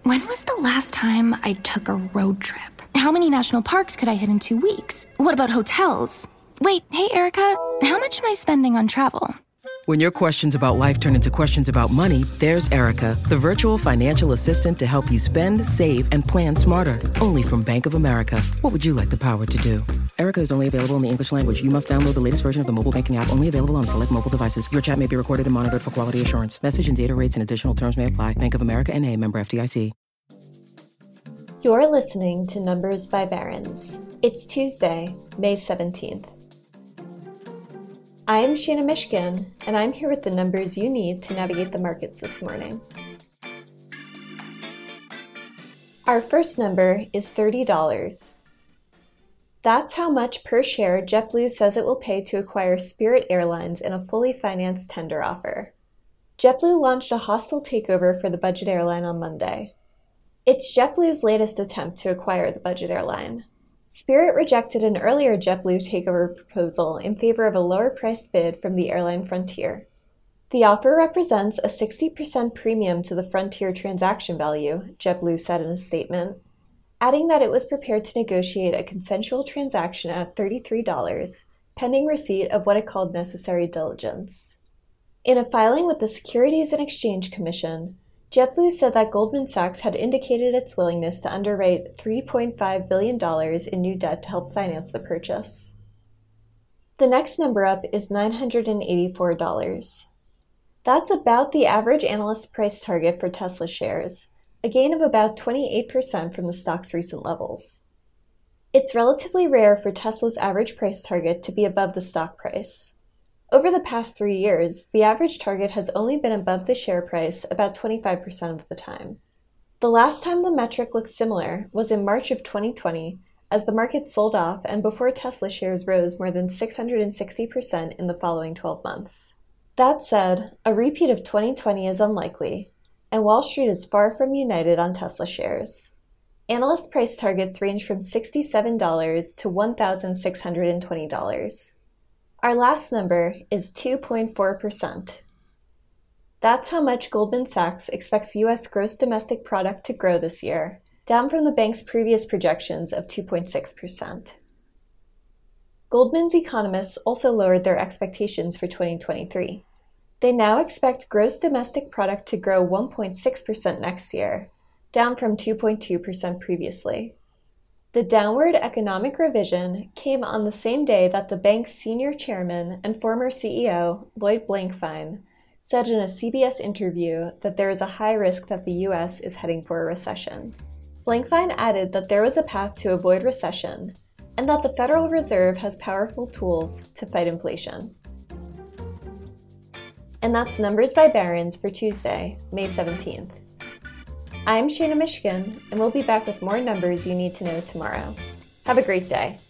When was the last time I took a road trip? How many national parks could I hit in 2 weeks? What about hotels? Wait, hey, Erica, how much am I spending on travel? When your questions about life turn into questions about money, there's Erica, the virtual financial assistant to help you spend, save, and plan smarter. Only from Bank of America. What would you like the power to do? Erica is only available in the English language. You must download the latest version of the mobile banking app, only available on select mobile devices. Your chat may be recorded and monitored for quality assurance. Message and data rates and additional terms may apply. Bank of America N.A., member FDIC. You're listening to Numbers by Barron's. It's Tuesday, May 17th. I am Shanna Mishkin, and I'm here with the numbers you need to navigate the markets this morning. Our first number is $30. That's how much per share JetBlue says it will pay to acquire Spirit Airlines in a fully financed tender offer. JetBlue launched a hostile takeover for the budget airline on Monday. It's JetBlue's latest attempt to acquire the budget airline. Spirit rejected an earlier JetBlue takeover proposal in favor of a lower-priced bid from the airline Frontier. The offer represents a 60% premium to the Frontier transaction value, JetBlue said in a statement, adding that it was prepared to negotiate a consensual transaction at $33, pending receipt of what it called necessary diligence. In a filing with the Securities and Exchange Commission, JetBlue said that Goldman Sachs had indicated its willingness to underwrite $3.5 billion in new debt to help finance the purchase. The next number up is $984. That's about the average analyst price target for Tesla shares, a gain of about 28% from the stock's recent levels. It's relatively rare for Tesla's average price target to be above the stock price. Over the past 3 years, the average target has only been above the share price about 25% of the time. The last time the metric looked similar was in March of 2020, as the market sold off and before Tesla shares rose more than 660% in the following 12 months. That said, a repeat of 2020 is unlikely, and Wall Street is far from united on Tesla shares. Analyst price targets range from $67 to $1,620. Our last number is 2.4%. That's how much Goldman Sachs expects U.S. gross domestic product to grow this year, down from the bank's previous projections of 2.6%. Goldman's economists also lowered their expectations for 2023. They now expect gross domestic product to grow 1.6% next year, down from 2.2% previously. The downward economic revision came on the same day that the bank's senior chairman and former CEO, Lloyd Blankfein, said in a CBS interview that there is a high risk that the U.S. is heading for a recession. Blankfein added that there was a path to avoid recession, and that the Federal Reserve has powerful tools to fight inflation. And that's Numbers by Barron's for Tuesday, May 17th. I'm Shanna Mishkin, and we'll be back with more numbers you need to know tomorrow. Have a great day.